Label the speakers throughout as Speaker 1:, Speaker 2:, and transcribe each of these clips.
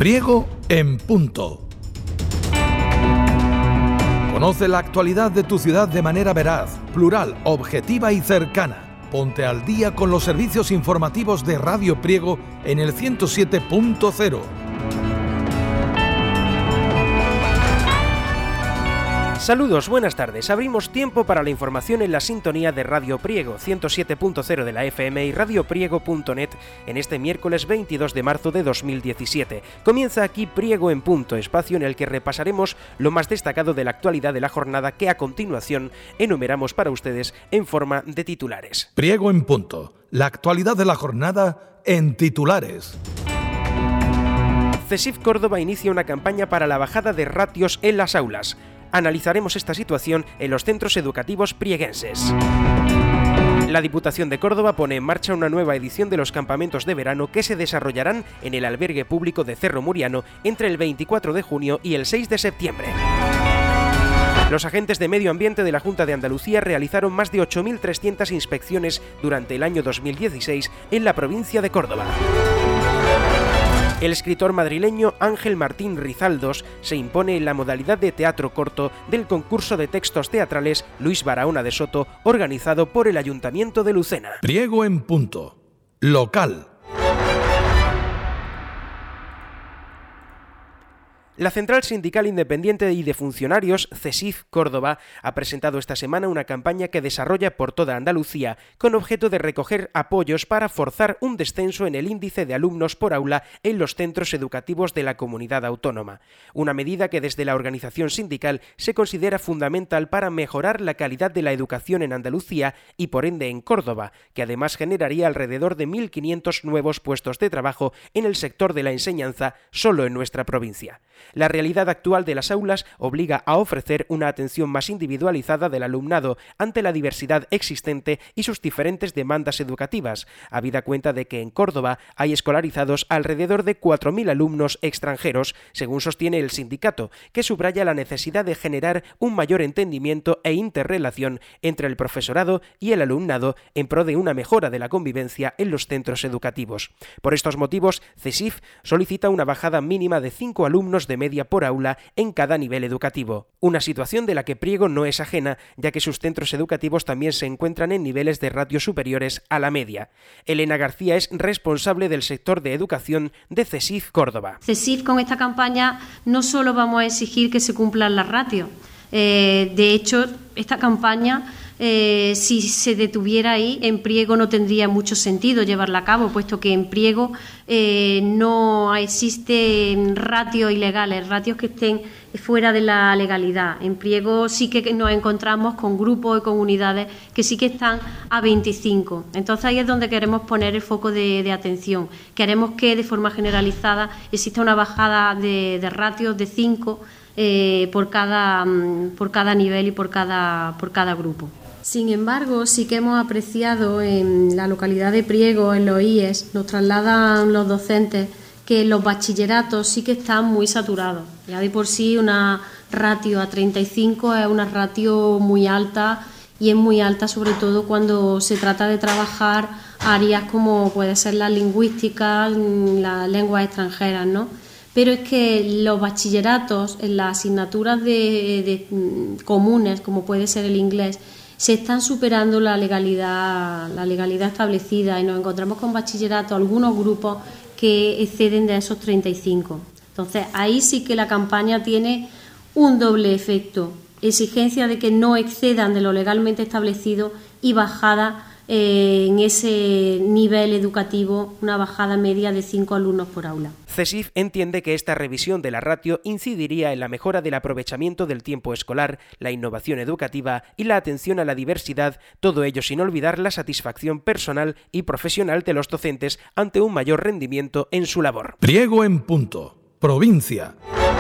Speaker 1: Priego en punto. Conoce la actualidad de tu ciudad de manera veraz, plural, objetiva y cercana. Ponte al día con los servicios informativos de Radio Priego en el 107.0.
Speaker 2: Saludos, buenas tardes. Abrimos tiempo para la información en la sintonía de Radio Priego, 107.0 de la FM y radiopriego.net en este miércoles 22 de marzo de 2017. Comienza aquí Priego en punto, espacio en el que repasaremos lo más destacado de la actualidad de la jornada que a continuación enumeramos para ustedes en forma de titulares.
Speaker 1: Priego en punto, la actualidad de la jornada en titulares.
Speaker 2: CESIF Córdoba inicia una campaña para la bajada de ratios en las aulas. Analizaremos esta situación en los centros educativos prieguenses. La Diputación de Córdoba pone en marcha una nueva edición de los campamentos de verano que se desarrollarán en el albergue público de Cerro Muriano entre el 24 de junio y el 6 de septiembre. Los agentes de medio ambiente de la Junta de Andalucía realizaron más de 8.300 inspecciones durante el año 2016 en la provincia de Córdoba. El escritor madrileño Ángel Martín Rizaldos se impone en la modalidad de teatro corto del concurso de textos teatrales Luis Barahona de Soto, organizado por el Ayuntamiento de Lucena.
Speaker 1: Priego en punto. Local.
Speaker 2: La Central Sindical Independiente y de Funcionarios, CESIF Córdoba, ha presentado esta semana una campaña que desarrolla por toda Andalucía con objeto de recoger apoyos para forzar un descenso en el índice de alumnos por aula en los centros educativos de la comunidad autónoma. Una medida que desde la organización sindical se considera fundamental para mejorar la calidad de la educación en Andalucía y por ende en Córdoba, que además generaría alrededor de 1.500 nuevos puestos de trabajo en el sector de la enseñanza solo en nuestra provincia. La realidad actual de las aulas obliga a ofrecer una atención más individualizada del alumnado ante la diversidad existente y sus diferentes demandas educativas, habida cuenta de que en Córdoba hay escolarizados alrededor de 4.000 alumnos extranjeros, según sostiene el sindicato, que subraya la necesidad de generar un mayor entendimiento e interrelación entre el profesorado y el alumnado en pro de una mejora de la convivencia en los centros educativos. Por estos motivos, CESIF solicita una bajada mínima de 5 alumnos de media por aula en cada nivel educativo. Una situación de la que Priego no es ajena, ya que sus centros educativos también se encuentran en niveles de ratio superiores a la media. Elena García es responsable del sector de educación de CESIF Córdoba.
Speaker 3: CESIF, con esta campaña no solo vamos a exigir que se cumplan las ratios. De hecho, esta campaña, si se detuviera ahí, en Priego no tendría mucho sentido llevarla a cabo, puesto que en Priego no existen ratios ilegales, ratios que estén fuera de la legalidad. En Priego sí que nos encontramos con grupos y comunidades que sí que están a 25. Entonces ahí es donde queremos poner el foco de atención. Queremos que de forma generalizada exista una bajada de ratios de 5 por cada nivel y por cada grupo. Sin embargo, sí que hemos apreciado en la localidad de Priego, en los IES, nos trasladan los docentes que los bachilleratos sí que están muy saturados. Ya de por sí una ratio a 35 es una ratio muy alta, y es muy alta sobre todo cuando se trata de trabajar áreas como puede ser la lingüística, las lenguas extranjeras, ¿no? Pero es que los bachilleratos en las asignaturas comunes, como puede ser el inglés, se están superando la legalidad establecida y nos encontramos con bachilleratos, algunos grupos que exceden de esos 35. Entonces, ahí sí que la campaña tiene un doble efecto: exigencia de que no excedan de lo legalmente establecido y bajada en ese nivel educativo, una bajada media de 5 alumnos por aula.
Speaker 2: CESIF entiende que esta revisión de la ratio incidiría en la mejora del aprovechamiento del tiempo escolar, la innovación educativa y la atención a la diversidad, todo ello sin olvidar la satisfacción personal y profesional de los docentes ante un mayor rendimiento en su labor.
Speaker 1: Priego en punto. Provincia.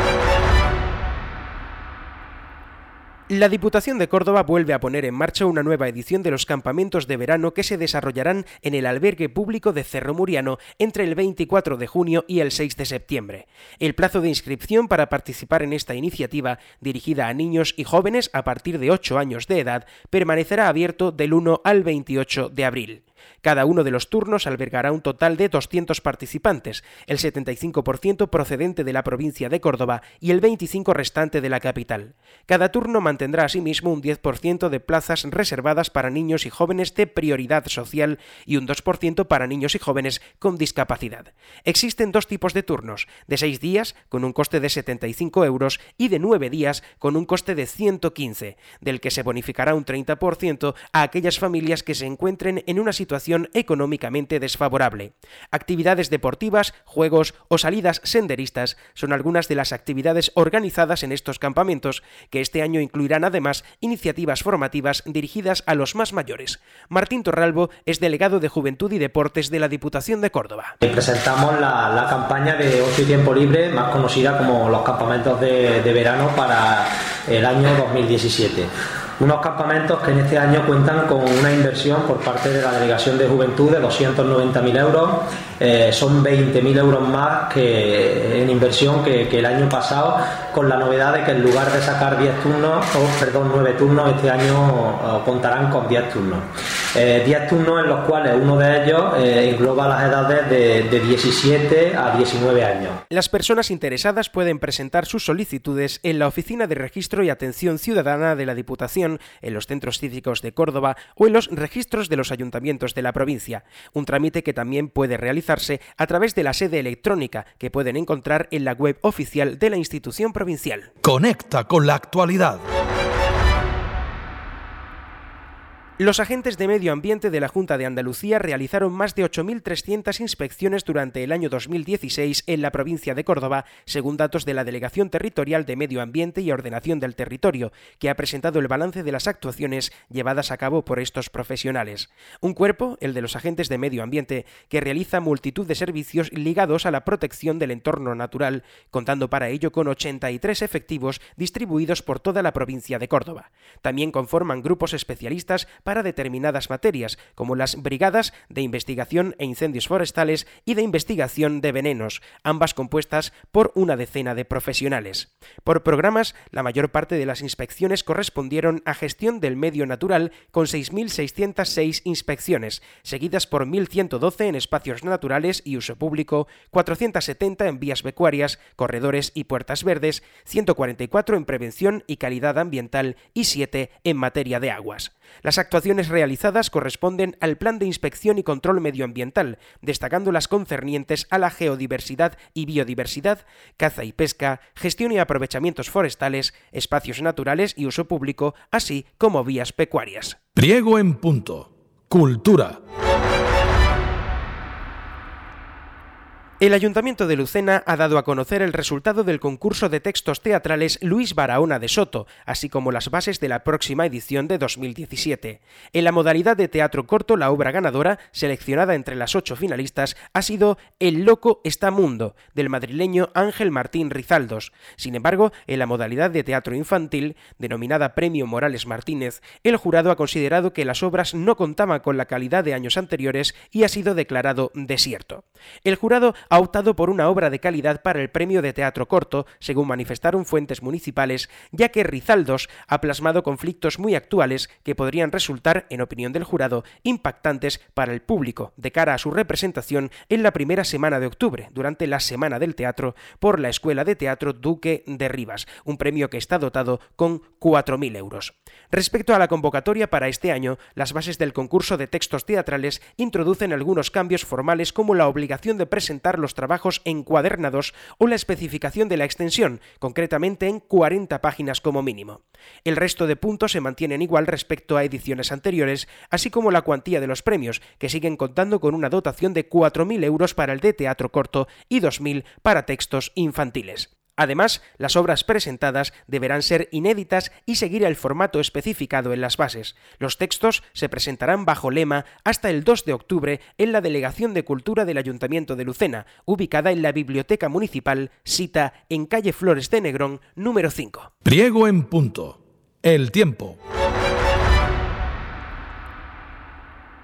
Speaker 2: La Diputación de Córdoba vuelve a poner en marcha una nueva edición de los campamentos de verano que se desarrollarán en el albergue público de Cerro Muriano entre el 24 de junio y el 6 de septiembre. El plazo de inscripción para participar en esta iniciativa, dirigida a niños y jóvenes a partir de 8 años de edad, permanecerá abierto del 1 al 28 de abril. Cada uno de los turnos albergará un total de 200 participantes, el 75% procedente de la provincia de Córdoba y el 25% restante de la capital. Cada turno mantendrá asimismo un 10% de plazas reservadas para niños y jóvenes de prioridad social y un 2% para niños y jóvenes con discapacidad. Existen dos tipos de turnos, de 6 días con un coste de 75 euros y de 9 días con un coste de 115, del que se bonificará un 30% a aquellas familias que se encuentren en una situación económicamente desfavorable. Actividades deportivas, juegos o salidas senderistas son algunas de las actividades organizadas en estos campamentos, que este año incluirán además iniciativas formativas dirigidas a los más mayores. Martín Torralbo es delegado de Juventud y Deportes de la Diputación de Córdoba.
Speaker 4: Presentamos la campaña de ocio y tiempo libre, más conocida como los campamentos de verano para el año 2017. Unos campamentos que en este año cuentan con una inversión por parte de la Delegación de Juventud de 290.000 euros. Son 20.000 euros más que en inversión que el año pasado, con la novedad de que en lugar de sacar 9 turnos, este año contarán con 10 turnos. 10 turnos en los cuales uno de ellos engloba las edades de 17 a 19 años.
Speaker 2: Las personas interesadas pueden presentar sus solicitudes en la Oficina de Registro y Atención Ciudadana de la Diputación, en los centros cívicos de Córdoba o en los registros de los ayuntamientos de la provincia, un trámite que también puede realizarse a través de la sede electrónica que pueden encontrar en la web oficial de la institución provincial.
Speaker 1: Conecta con la actualidad.
Speaker 2: Los agentes de medio ambiente de la Junta de Andalucía realizaron más de 8.300 inspecciones durante el año 2016 en la provincia de Córdoba, según datos de la Delegación Territorial de Medio Ambiente y Ordenación del Territorio, que ha presentado el balance de las actuaciones llevadas a cabo por estos profesionales. Un cuerpo, el de los agentes de medio ambiente, que realiza multitud de servicios ligados a la protección del entorno natural, contando para ello con 83 efectivos distribuidos por toda la provincia de Córdoba. También conforman grupos especialistas para determinadas materias, como las brigadas de investigación e incendios forestales y de investigación de venenos, ambas compuestas por una decena de profesionales. Por programas, la mayor parte de las inspecciones correspondieron a gestión del medio natural, con 6.606 inspecciones, seguidas por 1.112 en espacios naturales y uso público, 470 en vías pecuarias, corredores y puertas verdes, 144 en prevención y calidad ambiental y 7 en materia de aguas. Las actuaciones realizadas corresponden al Plan de Inspección y Control Medioambiental, destacando las concernientes a la geodiversidad y biodiversidad, caza y pesca, gestión y aprovechamientos forestales, espacios naturales y uso público, así como vías pecuarias.
Speaker 1: Priego en punto. Cultura.
Speaker 2: El Ayuntamiento de Lucena ha dado a conocer el resultado del concurso de textos teatrales Luis Barahona de Soto, así como las bases de la próxima edición de 2017. En la modalidad de teatro corto, la obra ganadora, seleccionada entre las 8 finalistas, ha sido El loco está mundo, del madrileño Ángel Martín Rizaldos. Sin embargo, en la modalidad de teatro infantil, denominada Premio Morales Martínez, el jurado ha considerado que las obras no contaban con la calidad de años anteriores y ha sido declarado desierto. El jurado ha optado por una obra de calidad para el premio de teatro corto, según manifestaron fuentes municipales, ya que Rizaldos ha plasmado conflictos muy actuales que podrían resultar, en opinión del jurado, impactantes para el público de cara a su representación en la primera semana de octubre, durante la Semana del Teatro, por la Escuela de Teatro Duque de Rivas, un premio que está dotado con 4.000 euros. Respecto a la convocatoria para este año, las bases del concurso de textos teatrales introducen algunos cambios formales, como la obligación de presentar los trabajos encuadernados o la especificación de la extensión, concretamente en 40 páginas como mínimo. El resto de puntos se mantienen igual respecto a ediciones anteriores, así como la cuantía de los premios, que siguen contando con una dotación de 4.000 euros para el de teatro corto y 2.000 para textos infantiles. Además, las obras presentadas deberán ser inéditas y seguir el formato especificado en las bases. Los textos se presentarán bajo lema hasta el 2 de octubre en la Delegación de Cultura del Ayuntamiento de Lucena, ubicada en la Biblioteca Municipal, sita en calle Flores de Negrón, número 5.
Speaker 1: Priego en punto. El tiempo.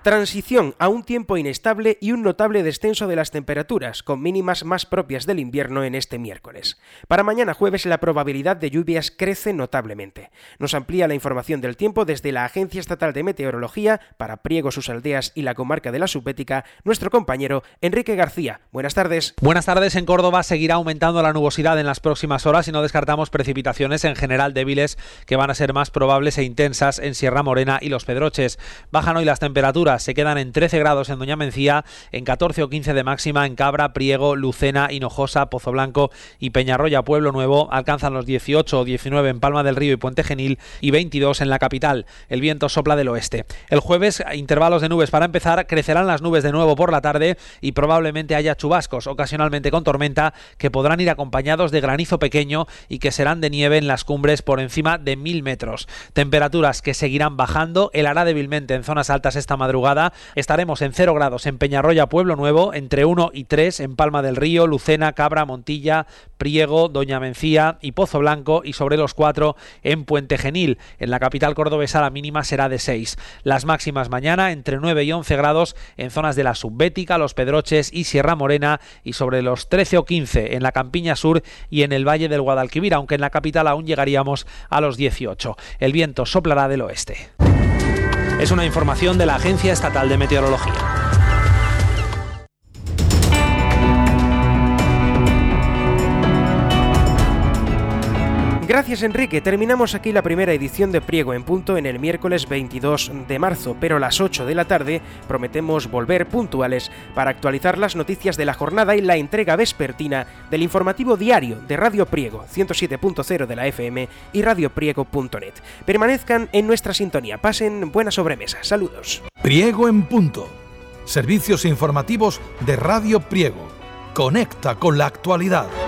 Speaker 2: Transición a un tiempo inestable y un notable descenso de las temperaturas, con mínimas más propias del invierno en este miércoles. Para mañana jueves la probabilidad de lluvias crece notablemente. Nos amplía la información del tiempo desde la Agencia Estatal de Meteorología para Priego, sus aldeas y la comarca de la Subbética, nuestro compañero Enrique García. Buenas tardes.
Speaker 5: Buenas tardes. En Córdoba seguirá aumentando la nubosidad en las próximas horas y no descartamos precipitaciones en general débiles que van a ser más probables e intensas en Sierra Morena y Los Pedroches. Bajan hoy las temperaturas, se quedan en 13 grados en Doña Mencía, en 14 o 15 de máxima en Cabra, Priego, Lucena, Hinojosa, Pozo Blanco y Peñarroya, Pueblo Nuevo. Alcanzan los 18 o 19 en Palma del Río y Puente Genil y 22 en la capital. El viento sopla del oeste. El jueves, intervalos de nubes para empezar, crecerán las nubes de nuevo por la tarde y probablemente haya chubascos, ocasionalmente con tormenta, que podrán ir acompañados de granizo pequeño y que serán de nieve en las cumbres por encima de 1000 metros. Temperaturas que seguirán bajando, helará débilmente en zonas altas esta madrugada. Estaremos en 0 grados en Peñarroya, Pueblo Nuevo, entre 1 y 3 en Palma del Río, Lucena, Cabra, Montilla, Priego, Doña Mencía y Pozo Blanco, y sobre los 4 en Puente Genil. En la capital cordobesa la mínima será de 6. Las máximas mañana entre 9 y 11 grados en zonas de la Subbética, Los Pedroches y Sierra Morena, y sobre los 13 o 15 en la Campiña Sur y en el Valle del Guadalquivir, aunque en la capital aún llegaríamos a los 18. El viento soplará del oeste. Es una información de la Agencia Estatal de Meteorología.
Speaker 2: Gracias, Enrique. Terminamos aquí la primera edición de Priego en Punto en el miércoles 22 de marzo, pero a las 8 de la tarde prometemos volver puntuales para actualizar las noticias de la jornada y la entrega vespertina del informativo diario de Radio Priego, 107.0 de la FM y radiopriego.net. Permanezcan en nuestra sintonía. Pasen buena sobremesa. Saludos.
Speaker 1: Priego en Punto. Servicios informativos de Radio Priego. Conecta con la actualidad.